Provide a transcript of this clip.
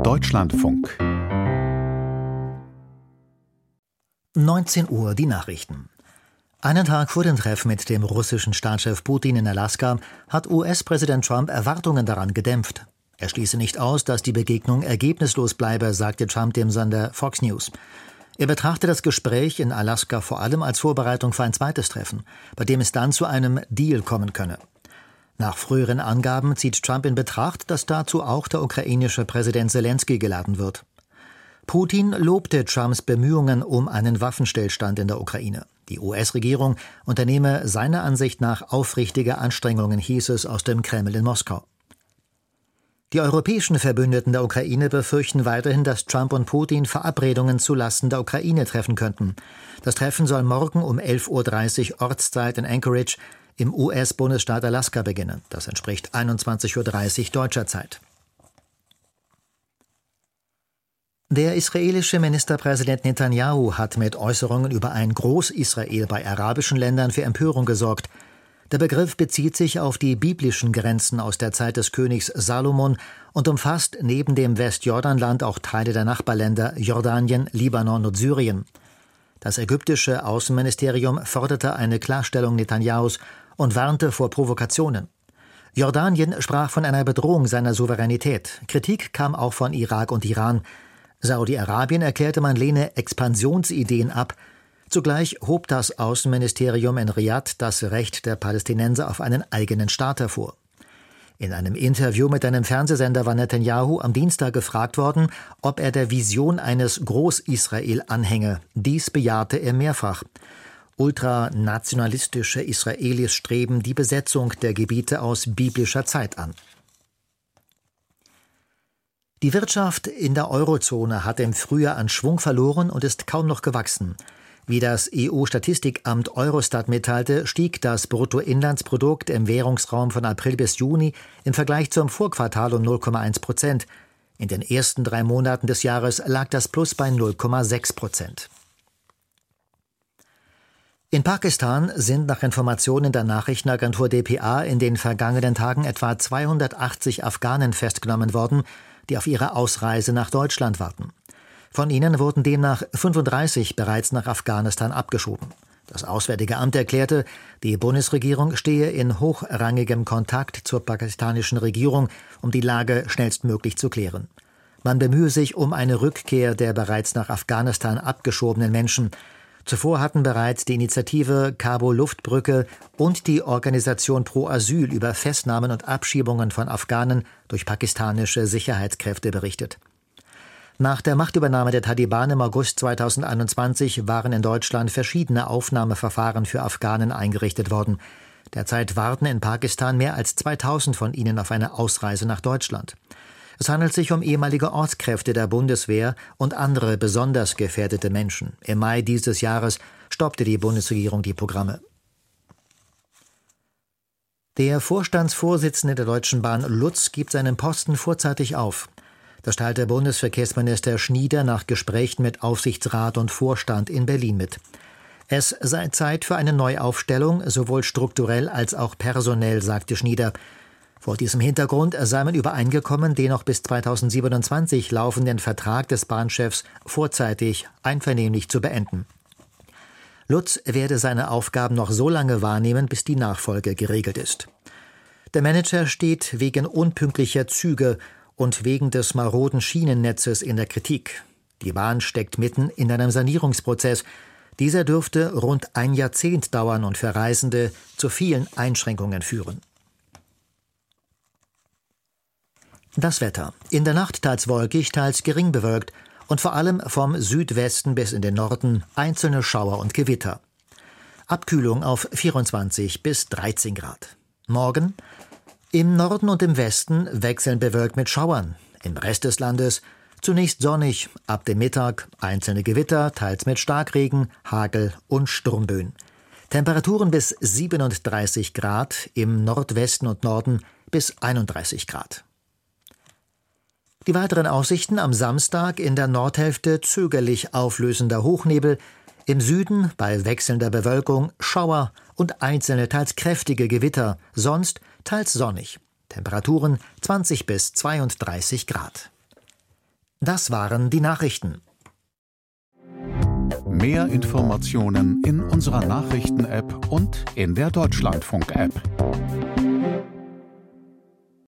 Deutschlandfunk 19 Uhr, die Nachrichten. Einen Tag vor dem Treffen mit dem russischen Staatschef Putin in Alaska hat US-Präsident Trump Erwartungen daran gedämpft. Er schließe nicht aus, dass die Begegnung ergebnislos bleibe, sagte Trump dem Sender Fox News. Er betrachte das Gespräch in Alaska vor allem als Vorbereitung für ein zweites Treffen, bei dem es dann zu einem Deal kommen könne. Nach früheren Angaben zieht Trump in Betracht, dass dazu auch der ukrainische Präsident Selenskyj geladen wird. Putin lobte Trumps Bemühungen um einen Waffenstillstand in der Ukraine. Die US-Regierung unternehme seiner Ansicht nach aufrichtige Anstrengungen, hieß es aus dem Kreml in Moskau. Die europäischen Verbündeten der Ukraine befürchten weiterhin, dass Trump und Putin Verabredungen zulasten der Ukraine treffen könnten. Das Treffen soll morgen um 11:30 Uhr Ortszeit in Anchorage im US-Bundesstaat Alaska beginnen. Das entspricht 21:30 Uhr deutscher Zeit. Der israelische Ministerpräsident Netanyahu hat mit Äußerungen über ein Groß-Israel bei arabischen Ländern für Empörung gesorgt. Der Begriff bezieht sich auf die biblischen Grenzen aus der Zeit des Königs Salomon und umfasst neben dem Westjordanland auch Teile der Nachbarländer Jordanien, Libanon und Syrien. Das ägyptische Außenministerium forderte eine Klarstellung Netanyahus und warnte vor Provokationen. Jordanien sprach von einer Bedrohung seiner Souveränität. Kritik kam auch von Irak und Iran. Saudi-Arabien erklärte, man lehne Expansionsideen ab. Zugleich hob das Außenministerium in Riad das Recht der Palästinenser auf einen eigenen Staat hervor. In einem Interview mit einem Fernsehsender war Netanyahu am Dienstag gefragt worden, ob er der Vision eines Groß-Israel anhänge. Dies bejahte er mehrfach. Ultranationalistische Israelis streben die Besetzung der Gebiete aus biblischer Zeit an. Die Wirtschaft in der Eurozone hat im Frühjahr an Schwung verloren und ist kaum noch gewachsen. Wie das EU-Statistikamt Eurostat mitteilte, stieg das Bruttoinlandsprodukt im Währungsraum von April bis Juni im Vergleich zum Vorquartal um 0,1%. In den ersten 3 Monaten des Jahres lag das Plus bei 0,6%. In Pakistan sind nach Informationen der Nachrichtenagentur dpa in den vergangenen Tagen etwa 280 Afghanen festgenommen worden, die auf ihre Ausreise nach Deutschland warten. Von ihnen wurden demnach 35 bereits nach Afghanistan abgeschoben. Das Auswärtige Amt erklärte, die Bundesregierung stehe in hochrangigem Kontakt zur pakistanischen Regierung, um die Lage schnellstmöglich zu klären. Man bemühe sich um eine Rückkehr der bereits nach Afghanistan abgeschobenen Menschen. Zuvor hatten bereits die Initiative Kabul-Luftbrücke und die Organisation Pro Asyl über Festnahmen und Abschiebungen von Afghanen durch pakistanische Sicherheitskräfte berichtet. Nach der Machtübernahme der Taliban im August 2021 waren in Deutschland verschiedene Aufnahmeverfahren für Afghanen eingerichtet worden. Derzeit warten in Pakistan mehr als 2000 von ihnen auf eine Ausreise nach Deutschland. Es handelt sich um ehemalige Ortskräfte der Bundeswehr und andere besonders gefährdete Menschen. Im Mai dieses Jahres stoppte die Bundesregierung die Programme. Der Vorstandsvorsitzende der Deutschen Bahn Lutz gibt seinen Posten vorzeitig auf. Das teilte Bundesverkehrsminister Schnieder nach Gesprächen mit Aufsichtsrat und Vorstand in Berlin mit. Es sei Zeit für eine Neuaufstellung, sowohl strukturell als auch personell, sagte Schnieder. Vor diesem Hintergrund sei man übereingekommen, den noch bis 2027 laufenden Vertrag des Bahnchefs vorzeitig einvernehmlich zu beenden. Lutz werde seine Aufgaben noch so lange wahrnehmen, bis die Nachfolge geregelt ist. Der Manager steht wegen unpünktlicher Züge und wegen des maroden Schienennetzes in der Kritik. Die Bahn steckt mitten in einem Sanierungsprozess. Dieser dürfte rund ein Jahrzehnt dauern und für Reisende zu vielen Einschränkungen führen. Das Wetter. In der Nacht teils wolkig, teils gering bewölkt und vor allem vom Südwesten bis in den Norden einzelne Schauer und Gewitter. Abkühlung auf 24 bis 13 Grad. Morgen im Norden und im Westen wechselnd bewölkt mit Schauern. Im Rest des Landes zunächst sonnig, ab dem Mittag einzelne Gewitter, teils mit Starkregen, Hagel und Sturmböen. Temperaturen bis 37 Grad, im Nordwesten und Norden bis 31 Grad. Die weiteren Aussichten am Samstag: in der Nordhälfte zögerlich auflösender Hochnebel, im Süden bei wechselnder Bewölkung Schauer und einzelne teils kräftige Gewitter, sonst teils sonnig. Temperaturen 20 bis 32 Grad. Das waren die Nachrichten. Mehr Informationen in unserer Nachrichten-App und in der Deutschlandfunk-App.